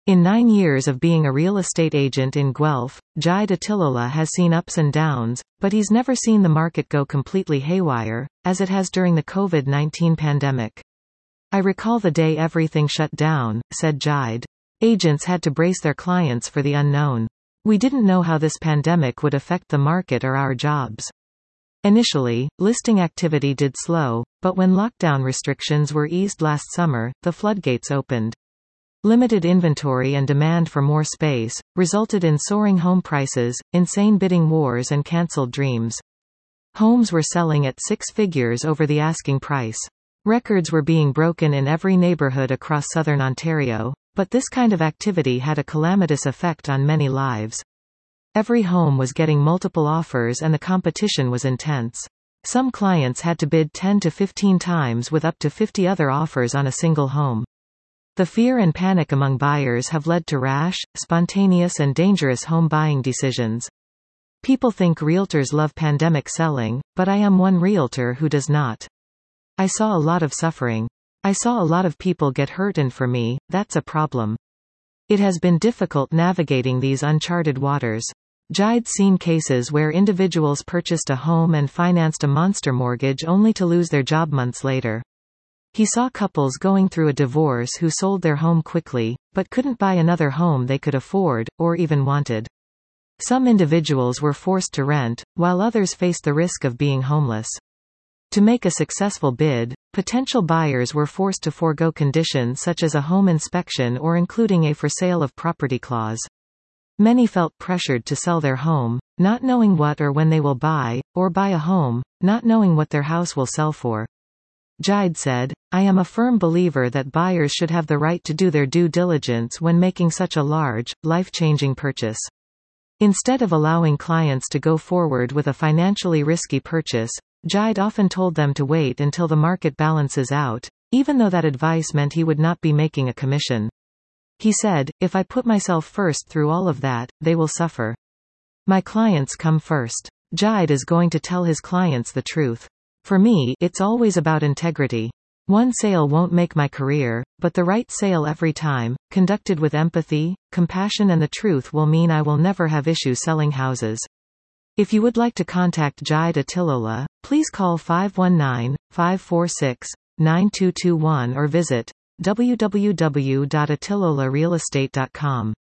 In 9 years of being a real estate agent in Guelph, Jide Atilola has seen ups and downs, but he's never seen the market go completely haywire, as it has during the COVID-19 pandemic. "I recall the day everything shut down," said Jide. "Agents had to brace their clients for the unknown. We didn't know how this pandemic would affect the market or our jobs." Initially, listing activity did slow, but when lockdown restrictions were eased last summer, the floodgates opened. Limited inventory and demand for more space resulted in soaring home prices, insane bidding wars and cancelled dreams. Homes were selling at 6 figures over the asking price. Records were being broken in every neighborhood across southern Ontario, but this kind of activity had a calamitous effect on many lives. Every home was getting multiple offers and the competition was intense. Some clients had to bid 10 to 15 times with up to 50 other offers on a single home. The fear and panic among buyers have led to rash, spontaneous and dangerous home buying decisions. People think realtors love pandemic selling, but I am one realtor who does not. I saw a lot of suffering. I saw a lot of people get hurt, and for me, that's a problem. It has been difficult navigating these uncharted waters. Jide's seen cases where individuals purchased a home and financed a monster mortgage only to lose their job months later. He saw couples going through a divorce who sold their home quickly, but couldn't buy another home they could afford, or even wanted. Some individuals were forced to rent, while others faced the risk of being homeless. To make a successful bid, potential buyers were forced to forego conditions such as a home inspection or including a for sale of property clause. Many felt pressured to sell their home, not knowing what or when they will buy, or buy a home, not knowing what their house will sell for. Jide said, "I am a firm believer that buyers should have the right to do their due diligence when making such a large, life-changing purchase. Instead of allowing clients to go forward with a financially risky purchase, Jide often told them to wait until the market balances out, even though that advice meant he would not be making a commission. He said, if I put myself first through all of that, they will suffer. My clients come first. Jide is going to tell his clients the truth. For me, it's always about integrity. One sale won't make my career, but the right sale every time, conducted with empathy, compassion and the truth will mean I will never have issues selling houses." If you would like to contact Jide Atilola, please call 519-546-9221 or visit www.atilolarealestate.com.